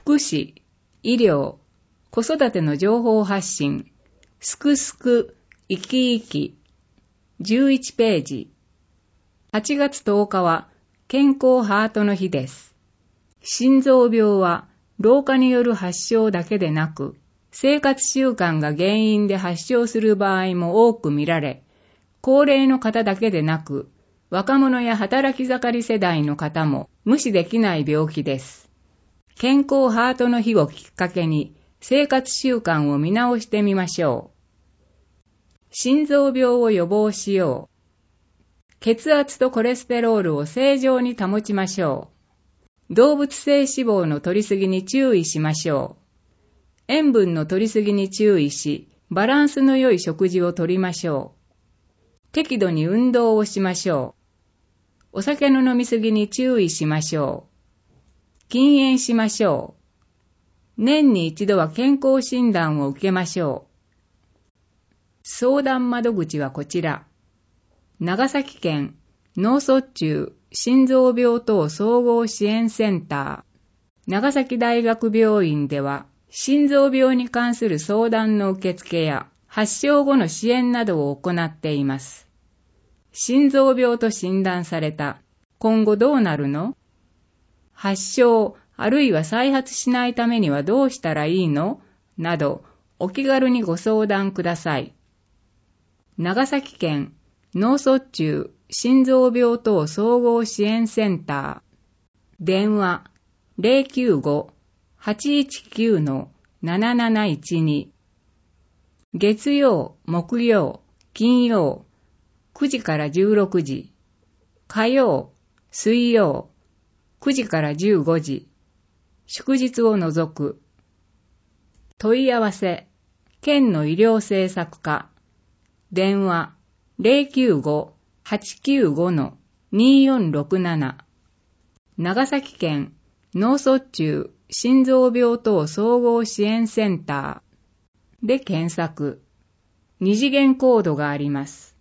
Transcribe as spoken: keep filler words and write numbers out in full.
福祉、医療、子育ての情報発信、すくすく、生き生き、じゅういちページ。はちがつとおかは健康ハートの日です。心臓病は老化による発症だけでなく、生活習慣が原因で発症する場合も多く見られ、高齢の方だけでなく、若者や働き盛り世代の方も無視できない病気です。健康ハートの日をきっかけに生活習慣を見直してみましょう。心臓病を予防しよう。血圧とコレステロールを正常に保ちましょう。動物性脂肪の摂りすぎに注意しましょう。塩分の摂りすぎに注意し、バランスの良い食事をとりましょう。適度に運動をしましょう。お酒の飲みすぎに注意しましょう。禁煙しましょう。年に一度は健康診断を受けましょう。相談窓口はこちら。長崎県脳卒中心臓病等総合支援センター。長崎大学病院では、心臓病に関する相談の受付や発症後の支援などを行っています。心臓病と診断された。今後どうなるの？発症、あるいは再発しないためにはどうしたらいいの？など、お気軽にご相談ください。長崎県脳卒中心臓病等総合支援センター。電話 ゼロきゅうご はちいちきゅう なななないちに。月曜、木曜、金曜、くじからじゅうろくじ。火曜、水曜、くじからじゅうごじ。祝日を除く。問い合わせ、県の医療政策課。電話ゼロきゅうご はちきゅうご にーよんろくなな。長崎県脳卒中心臓病等総合支援センターで検索。二次元コードがあります。